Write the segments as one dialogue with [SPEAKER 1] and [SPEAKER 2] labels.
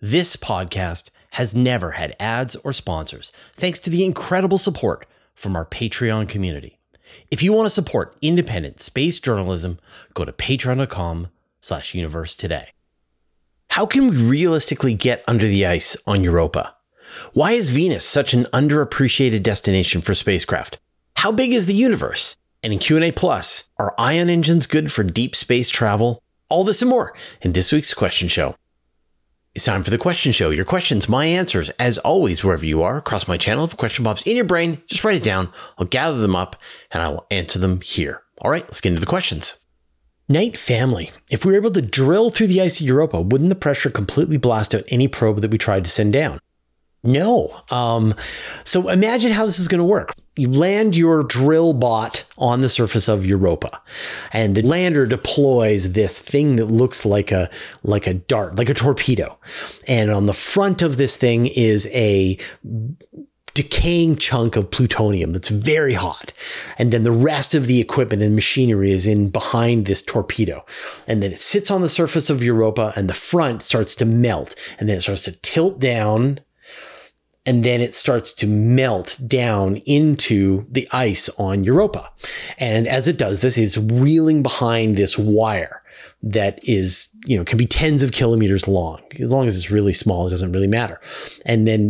[SPEAKER 1] This podcast has never had ads or sponsors, thanks to the incredible support from our Patreon community. If you want to support independent space journalism, go to patreon.com/universe today. How can we realistically get under the ice on Europa? Why is Venus such an underappreciated destination for spacecraft? How big is the universe? And in Q&A Plus, are ion engines good for deep space travel? All this and more in this week's Question Show. It's time for the Question Show. Your questions, my answers, as always, wherever you are, across my channel. If a question pops in your brain, just write it down. I'll gather them up and I will answer them here. All right, let's get into the questions. Night Family. If we were able to drill through the ice of Europa, wouldn't the pressure completely blast out any probe that we tried to send down? No. So imagine how this is going to work. You land your drill bot on the surface of Europa, and the lander deploys this thing that looks like a dart, like a torpedo. And on the front of this thing is a decaying chunk of plutonium that's very hot. And then the rest of the equipment and machinery is in behind this torpedo. And then it sits on the surface of Europa, and the front starts to melt, and then it starts to tilt down. And then it starts to melt down into the ice on Europa. And as it does this, it's reeling behind this wire that is, can be tens of kilometers long. As long as it's really small, it doesn't really matter. And then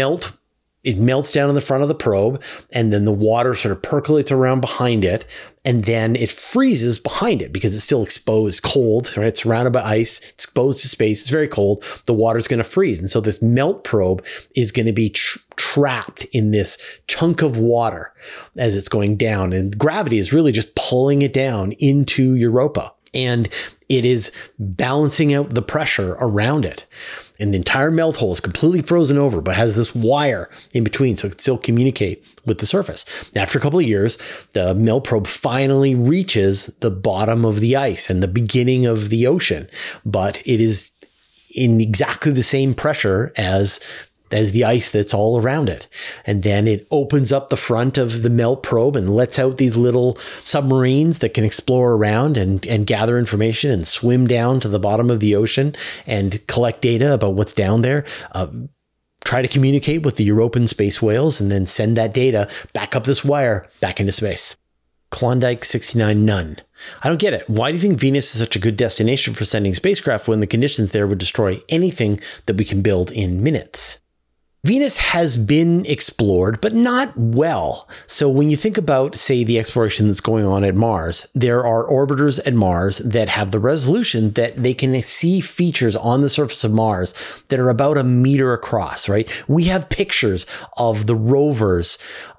[SPEAKER 1] it melts down in the front of the probe, and then the water sort of percolates around behind it, and then it freezes behind it because it's still exposed, cold, right? It's surrounded by ice, it's exposed to space, it's very cold. The water's going to freeze. And so this melt probe is going to be trapped in this chunk of water as it's going down. And gravity is really just pulling it down into Europa. And it is balancing out the pressure around it. And the entire melt hole is completely frozen over, but has this wire in between so it can still communicate with the surface. After a couple of years, the melt probe finally reaches the bottom of the ice and the beginning of the ocean, but it is in exactly the same pressure as the ice that's all around it. And then it opens up the front of the melt probe and lets out these little submarines that can explore around and gather information and swim down to the bottom of the ocean and collect data about what's down there. Try to communicate with the European space whales and then send that data back up this wire back into space. Klondike 69 None. I don't get it. Why do you think Venus is such a good destination for sending spacecraft when the conditions there would destroy anything that we can build in minutes? Venus has been explored, but not well. So when you think about, say, the exploration that's going on at Mars, there are orbiters at Mars that have the resolution that they can see features on the surface of Mars that are about a meter across, right? We have pictures of the rovers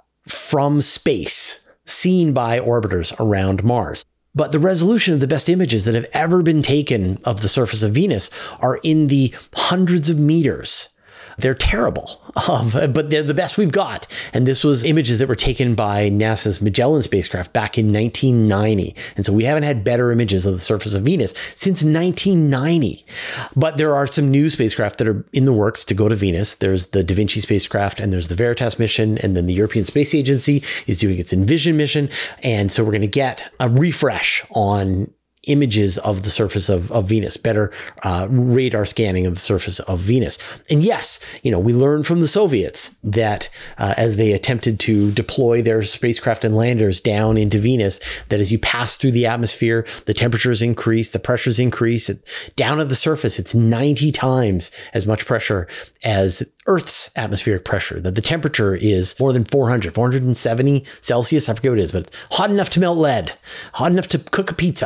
[SPEAKER 1] from space seen by orbiters around Mars. But the resolution of the best images that have ever been taken of the surface of Venus are in the hundreds of meters. They're terrible, but they're the best we've got. And this was images that were taken by NASA's Magellan spacecraft back in 1990. And so we haven't had better images of the surface of Venus since 1990. But there are some new spacecraft that are in the works to go to Venus. There's the Da Vinci spacecraft, and there's the Veritas mission, and then the European Space Agency is doing its Envision mission. And so we're going to get a refresh on images of the surface of Venus, better radar scanning of the surface of Venus. And yes, we learned from the Soviets that as they attempted to deploy their spacecraft and landers down into Venus, that as you pass through the atmosphere, the temperatures increase, the pressures increase. Down at the surface, it's 90 times as much pressure as Earth's atmospheric pressure, that the temperature is more than 470 Celsius. I forget what it is, but it's hot enough to melt lead, hot enough to cook a pizza.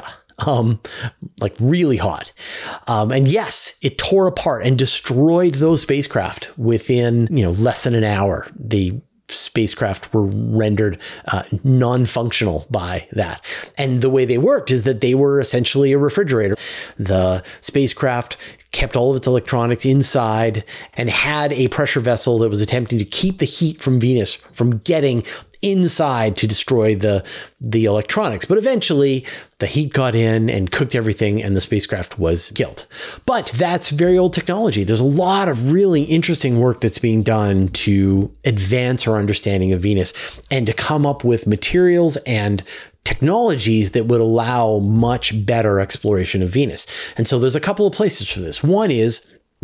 [SPEAKER 1] Like really hot. And yes, it tore apart and destroyed those spacecraft within, less than an hour. The spacecraft were rendered non-functional by that. And the way they worked is that they were essentially a refrigerator. The spacecraft kept all of its electronics inside and had a pressure vessel that was attempting to keep the heat from Venus from getting inside to destroy the electronics. But eventually the heat got in and cooked everything and the spacecraft was killed. But that's very old technology. There's a lot of really interesting work that's being done to advance our understanding of Venus and to come up with materials and technologies that would allow much better exploration of Venus. And so there's a couple of places for this. One is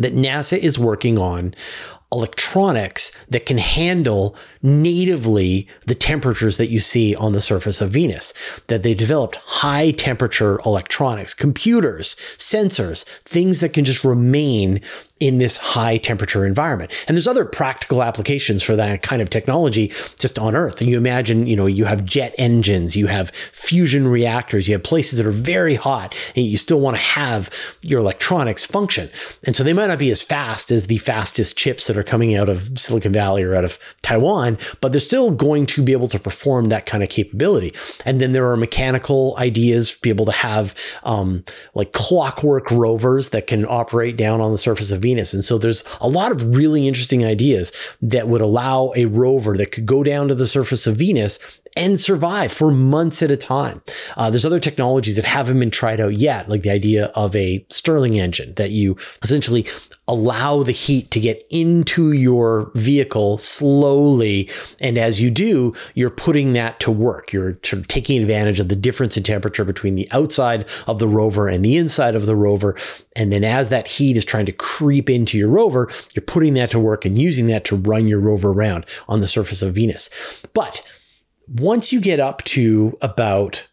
[SPEAKER 2] that NASA is working on electronics that can handle natively the temperatures that you see on the surface of Venus, that they developed high temperature electronics, computers, sensors, things that can just remain in this high temperature environment. And there's other practical applications for that kind of technology just on Earth. And you imagine, you have jet engines, you have fusion reactors, you have places that are very hot, and you still want to have your electronics function. And so they might not be as fast as the fastest chips that are coming out of Silicon Valley or out of Taiwan, but they're still going to be able to perform that kind of capability. And then there are mechanical ideas to be able to have like clockwork rovers that can operate down on the surface of Venus. And so there's a lot of really interesting ideas that would allow a rover that could go down to the surface of Venus and survive for months at a time. There's other technologies that haven't been tried out yet, like the idea of a Stirling engine that you essentially allow the heat to get into your vehicle slowly. And as you do, you're putting that to work. You're sort of taking advantage of the difference in temperature between the outside of the rover and the inside of the rover. And then as that heat is trying to creep into your rover, you're putting that to work and using that to run your rover around on the surface of Venus. But once you get up to about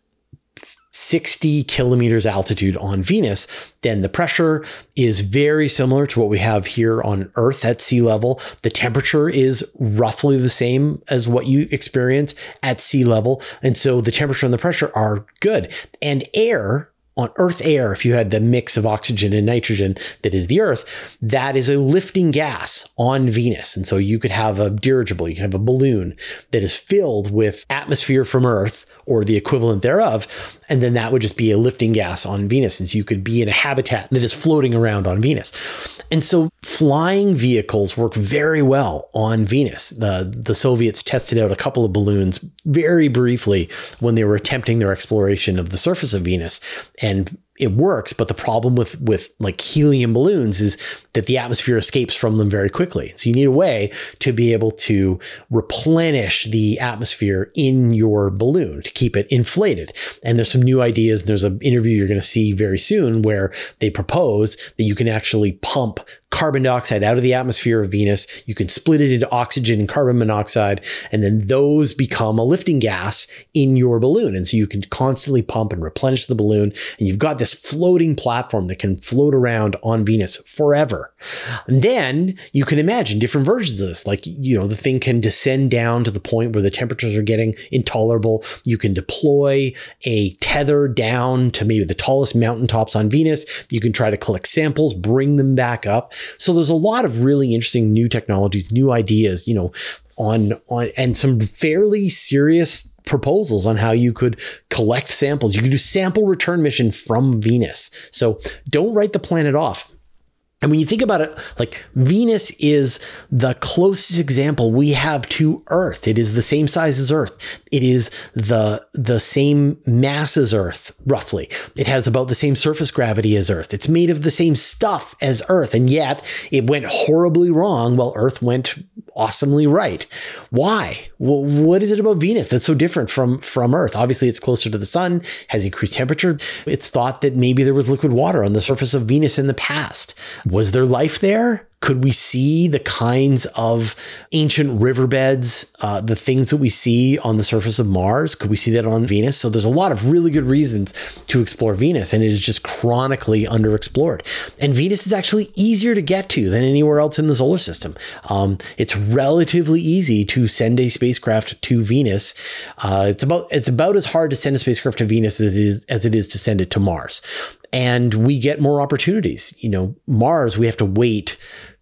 [SPEAKER 2] 60 kilometers altitude on Venus, then the pressure is very similar to what we have here on Earth at sea level. The temperature is roughly the same as what you experience at sea level. And so the temperature and the pressure are good. And air, on Earth air, if you had the mix of oxygen and nitrogen that is the Earth, that is a lifting gas on Venus. And so you could have a dirigible, you can have a balloon that is filled with atmosphere from Earth or the equivalent thereof, and then that would just be a lifting gas on Venus. And so you could be in a habitat that is floating around on Venus. And so flying vehicles work very well on Venus. The Soviets tested out a couple of balloons very briefly when they were attempting their exploration of the surface of Venus. And it works, but the problem with like helium balloons is that the atmosphere escapes from them very quickly. So you need a way to be able to replenish the atmosphere in your balloon to keep it inflated. And there's some new ideas. There's an interview you're going to see very soon where they propose that you can actually pump carbon dioxide out of the atmosphere of Venus. You can split it into oxygen and carbon monoxide, and then those become a lifting gas in your balloon. And so you can constantly pump and replenish the balloon, and you've got this floating platform that can float around on Venus forever. And then you can imagine different versions of this. Like, the thing can descend down to the point where the temperatures are getting intolerable. You can deploy a tether down to maybe the tallest mountaintops on Venus. You can try to collect samples, bring them back up. So there's a lot of really interesting new technologies, new ideas, on and some fairly serious proposals on how you could collect samples. You could do sample return mission from Venus. So don't write the planet off. And when you think about it, like Venus is the closest example we have to Earth. It is the same size as Earth. It is the same mass as Earth, roughly. It has about the same surface gravity as Earth. It's made of the same stuff as Earth. And yet it went horribly wrong while Earth went awesomely right. Why? Well, what is it about Venus that's so different from Earth? Obviously, it's closer to the sun, has increased temperature. It's thought that maybe there was liquid water on the surface of Venus in the past. Was there life there? Could we see the kinds of ancient riverbeds, the things that we see on the surface of Mars? Could we see that on Venus? So there's a lot of really good reasons to explore Venus, and it is just chronically underexplored. And Venus is actually easier to get to than anywhere else in the solar system. It's relatively easy to send a spacecraft to Venus. It's about as hard to send a spacecraft to Venus as it is to send it to Mars. And we get more opportunities. Mars, we have to wait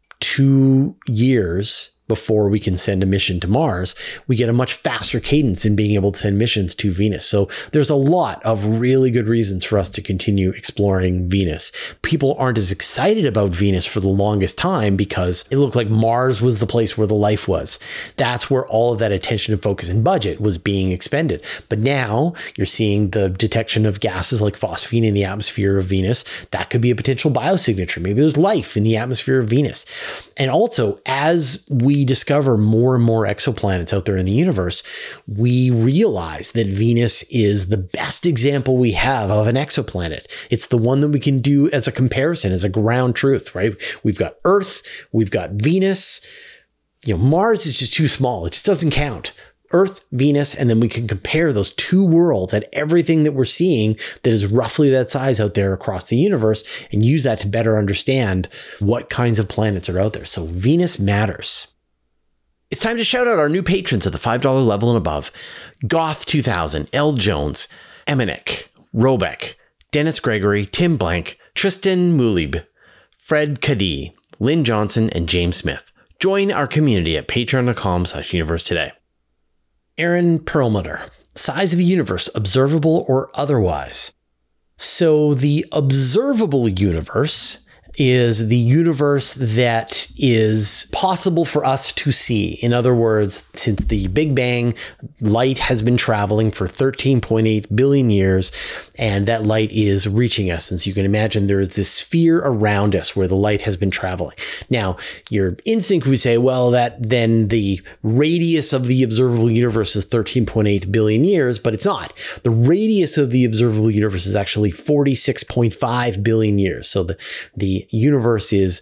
[SPEAKER 2] 2 years before we can send a mission to Mars. We get a much faster cadence in being able to send missions to Venus. So there's a lot of really good reasons for us to continue exploring Venus. People aren't as excited about Venus for the longest time because it looked like Mars was the place where the life was. That's where all of that attention and focus and budget was being expended. But now you're seeing the detection of gases like phosphine in the atmosphere of Venus. That could be a potential biosignature. Maybe there's life in the atmosphere of Venus. And also, as we we discover more and more exoplanets out there in the universe, we realize that Venus is the best example we have of an exoplanet. It's the one that we can do as a comparison, as a ground truth, right? We've got Earth, we've got Venus. Mars is just too small. It just doesn't count. Earth, Venus, and then we can compare those two worlds at everything that we're seeing that is roughly that size out there across the universe and use that to better understand what kinds of planets are out there. So Venus matters. It's time to shout out our new patrons at the $5 level and above. Goth 2000, L. Jones, Emanek, Robeck, Dennis Gregory, Tim Blank, Tristan Mulib, Fred Kadee, Lynn Johnson, and James Smith. Join our community at patreon.com/universe today. Aaron Perlmutter, size of the universe, observable or otherwise. So the observable universe is the universe that is possible for us to see. In other words, since the Big Bang, light has been traveling for 13.8 billion years, and that light is reaching us. And so you can imagine there is this sphere around us where the light has been traveling. Now, your instinct would say, well, that then the radius of the observable universe is 13.8 billion years, but it's not. The radius of the observable universe is actually 46.5 billion years. So the universe is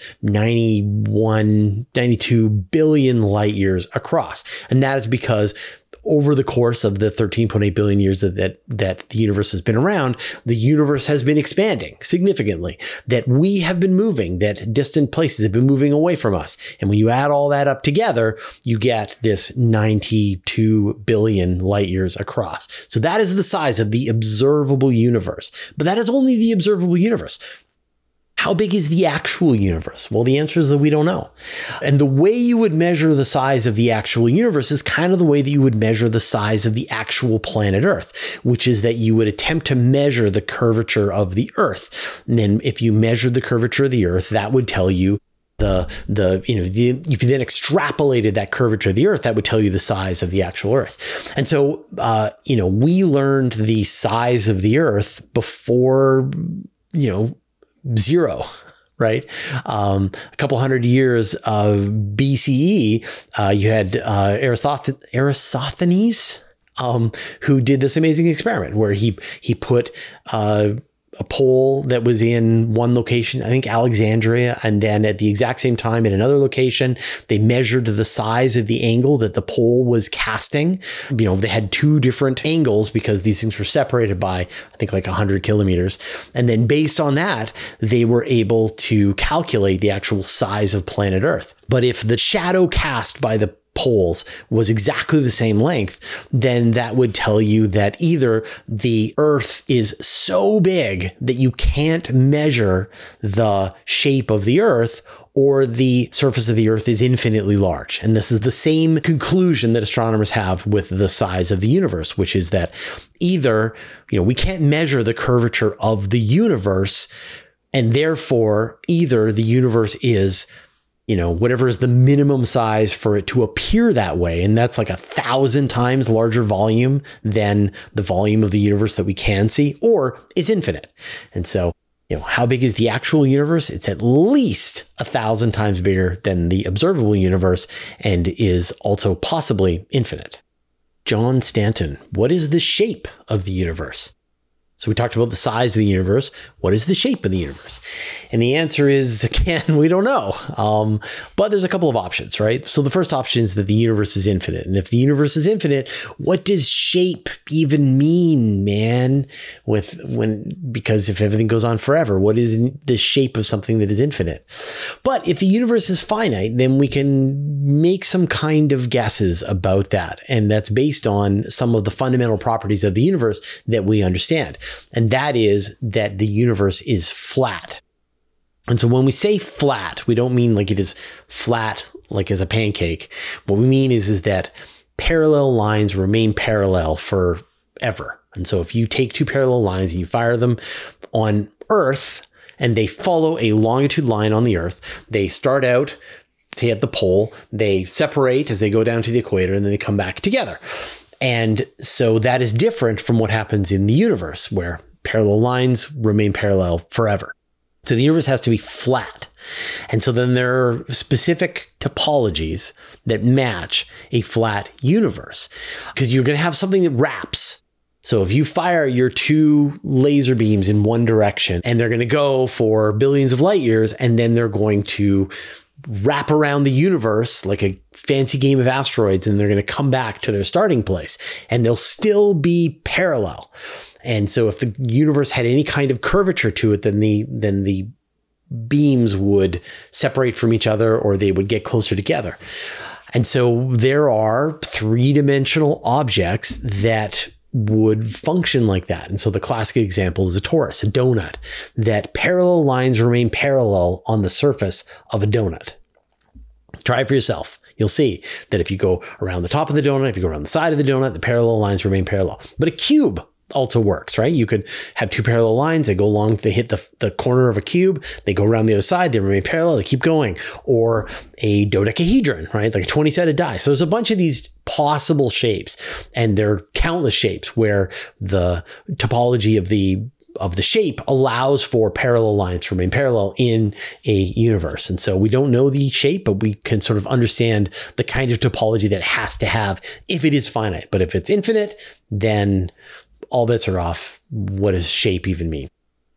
[SPEAKER 2] 92 billion light years across. And that is because over the course of the 13.8 billion years that the universe has been around, the universe has been expanding significantly, that we have been moving, that distant places have been moving away from us. And when you add all that up together, you get this 92 billion light years across. So that is the size of the observable universe. But that is only the observable universe. How big is the actual universe? Well, the answer is that we don't know. And the way you would measure the size of the actual universe is kind of the way that you would measure the size of the actual planet Earth, which is that you would attempt to measure the curvature of the Earth. And then if you measured the curvature of the Earth, that would tell you if you then extrapolated that curvature of the Earth, that would tell you the size of the actual Earth. And so, we learned the size of the Earth before, zero, right? A couple hundred years of BCE, you had Eratosthenes, who did this amazing experiment where he put a pole that was in one location, I think Alexandria, and then at the exact same time in another location, they measured the size of the angle that the pole was casting. They had two different angles because these things were separated by, I think, like 100 kilometers. And then based on that, they were able to calculate the actual size of planet Earth. But if the shadow cast by the poles was exactly the same length, then that would tell you that either the Earth is so big that you can't measure the shape of the Earth, or the surface of the Earth is infinitely large. And this is the same conclusion that astronomers have with the size of the universe, which is that either, we can't measure the curvature of the universe, and therefore either the universe is whatever is the minimum size for it to appear that way. And that's like 1,000 times larger volume than the volume of the universe that we can see, or is infinite. And so, how big is the actual universe? It's at least 1,000 times bigger than the observable universe and is also possibly infinite. John Stanton, what is the shape of the universe? So we talked about the size of the universe. What is the shape of the universe? And the answer is, again, we don't know. But there's a couple of options, right? So the first option is that the universe is infinite. And if the universe is infinite, what does shape even mean, man? Because if everything goes on forever, what is the shape of something that is infinite? But if the universe is finite, then we can make some kind of guesses about that. And that's based on some of the fundamental properties of the universe that we understand. And that is that the universe is flat. And so when we say flat, we don't mean like it is flat like as a pancake. What we mean is that parallel lines remain parallel forever. And so if you take two parallel lines and you fire them on Earth and they follow a longitude line on the Earth, they start out, say at the pole, they separate as they go down to the equator, and then they come back together. And so that is different from what happens in the universe, where parallel lines remain parallel forever. So the universe has to be flat. And so then there are specific topologies that match a flat universe, because you're going to have something that wraps. So if you fire your 2 laser beams in one direction, and they're going to go for billions of light years, and then they're going to wrap around the universe like a fancy game of asteroids, and they're going to come back to their starting place, and they'll still be parallel. And so if the universe had any kind of curvature to it, then the beams would separate from each other, or they would get closer together. And so there are 3-dimensional objects that would function like that. And so the classic example is a torus, a donut, that parallel lines remain parallel on the surface of a donut. Try it for yourself. You'll see that if you go around the top of the donut, if you go around the side of the donut, the parallel lines remain parallel. But a cube also works, right? You could have 2 parallel lines, they go along, they hit the corner of a cube, they go around the other side, they remain parallel, they keep going. Or a dodecahedron, right? Like a 20-sided die. So there's a bunch of these possible shapes, and there are countless shapes where the topology of the shape allows for parallel lines to remain parallel in a universe. And so we don't know the shape, but we can sort of understand the kind of topology that it has to have if it is finite. But if it's infinite, then all bets are off. What does shape even mean?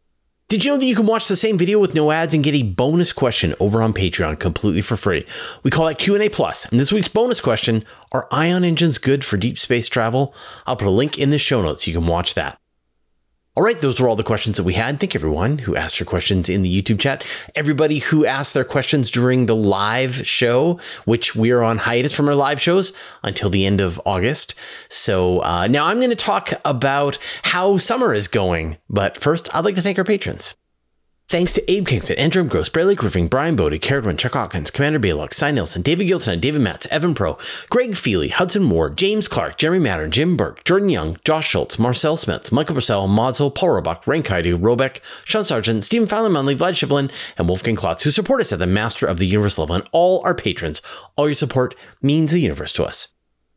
[SPEAKER 2] Did you know that you can watch the same video with no ads and get a bonus question over on Patreon completely for free? We call that Q&A Plus. And this week's bonus question, are ion engines good for deep space travel? I'll put a link in the show notes so you can watch that. All right, those were all the questions that we had. Thank you, everyone who asked their questions in the YouTube chat. Everybody who asked their questions during the live show, which we are on hiatus from our live shows until the end of August. So now I'm going to talk about how summer is going. But first, I'd like to thank our patrons. Thanks to Abe Kingston, Andrew Gross, Bradley Griffin, Brian Bodie, Caradwin, Chuck Hawkins, Commander Baylock, Cy Nelson, David Gilton, David Matz, Evan Pro, Greg Feely, Hudson Ward, James Clark, Jeremy Matter, Jim Burke, Jordan Young, Josh Schultz, Marcel Smith, Michael Purcell, Modzo, Paul Robach, Rank Kaidu, Robeck, Sean Sargent, Stephen Fallon Munley, Vlad Shiblin, and Wolfgang Klotz, who support us at the Master of the Universe level, and all our patrons. All your support means the universe to us.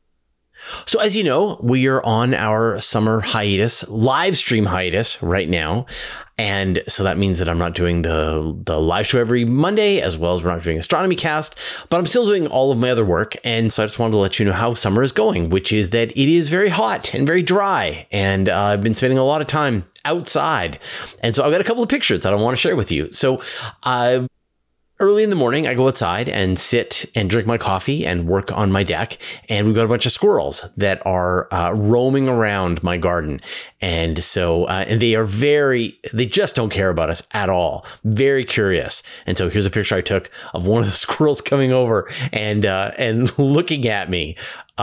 [SPEAKER 2] So as you know, we are on our summer hiatus, live stream hiatus right now. And so that means that I'm not doing the live show every Monday, as well as we're not doing Astronomy Cast, but I'm still doing all of my other work. And so I just wanted to let you know how summer is going, which is that it is very hot and very dry. And I've been spending a lot of time outside. And so I've got a couple of pictures that I want to share with you. So early in the morning, I go outside and sit and drink my coffee and work on my deck. And we've got a bunch of squirrels that are roaming around my garden. And so, and they just don't care about us at all. Very curious. And so here's a picture I took of one of the squirrels coming over and looking at me.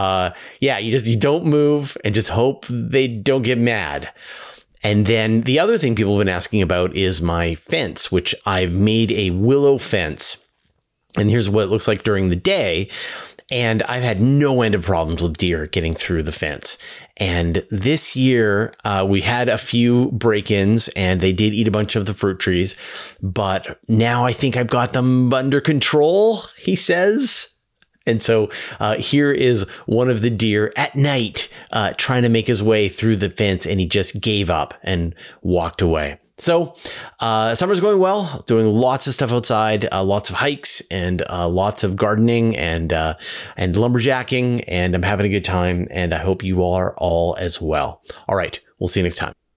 [SPEAKER 2] You don't move and just hope they don't get mad. And then the other thing people have been asking about is my fence, which I've made a willow fence. And here's what it looks like during the day. And I've had no end of problems with deer getting through the fence. And this year, we had a few break-ins and they did eat a bunch of the fruit trees. But now I think I've got them under control, he says. And so here is one of the deer at night trying to make his way through the fence, and he just gave up and walked away. So summer's going well, doing lots of stuff outside, lots of hikes and lots of gardening and lumberjacking, and I'm having a good time, and I hope you are all as well. All right, we'll see you next time.